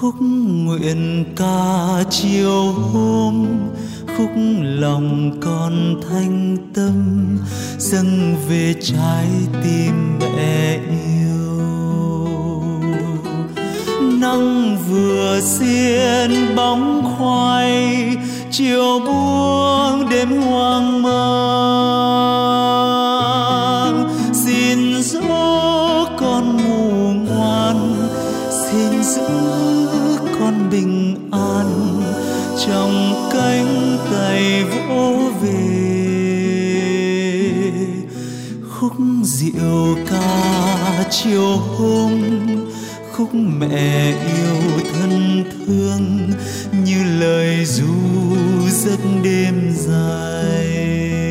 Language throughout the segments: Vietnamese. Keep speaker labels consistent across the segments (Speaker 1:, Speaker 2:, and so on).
Speaker 1: khúc nguyện ca chiều hôm, khúc lòng con thanh tâm dâng về trái tim mẹ yêu. Nắng vừa xiên bóng khoai, chiều buông đêm hoang mang. Xin dỗ con ngủ ngoan, xin giữ con bình an trong cánh tay vỗ về. Khúc diệu ca chiều hôm, khúc mẹ yêu thân thương như lời ru giấc đêm dài.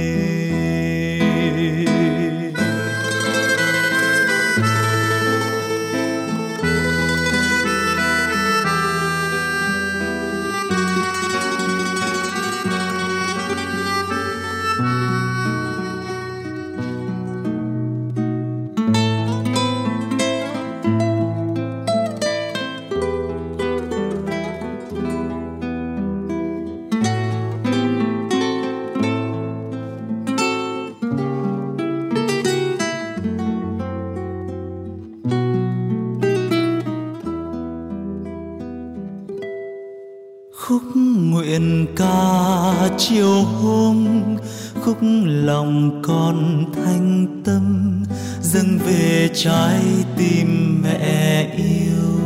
Speaker 1: Khúc nguyện ca chiều hôm, khúc lòng con thanh tâm dâng về trái tim mẹ yêu.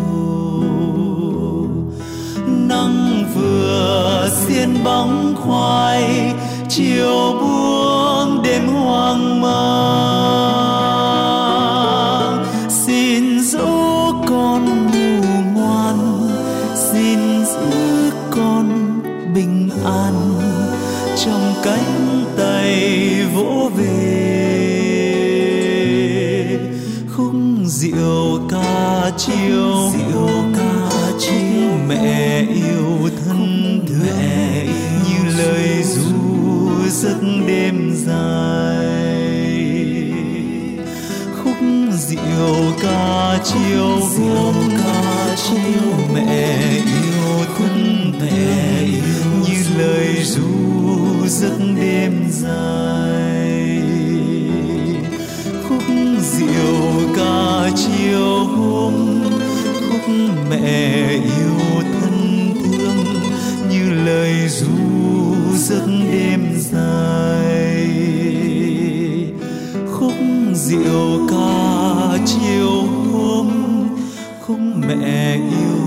Speaker 1: Nắng vừa xiên bóng khoai, chiều buông đêm hoang mang. Xin dỗ con ngủ ngoan, xin giữ con bình an trong cánh tay vỗ về. Khúc diệu ca chiều mẹ yêu thân thương như lời ru giấc đêm dài. Khúc diệu ca chiều mẹ yêu thân mẹ như lời ru giấc đêm dài. Khúc diệu ca chiều hôm, khúc mẹ yêu thân thương như lời ru giấc đêm dài. Khúc diệu ca chiều hôm, khúc mẹ yêu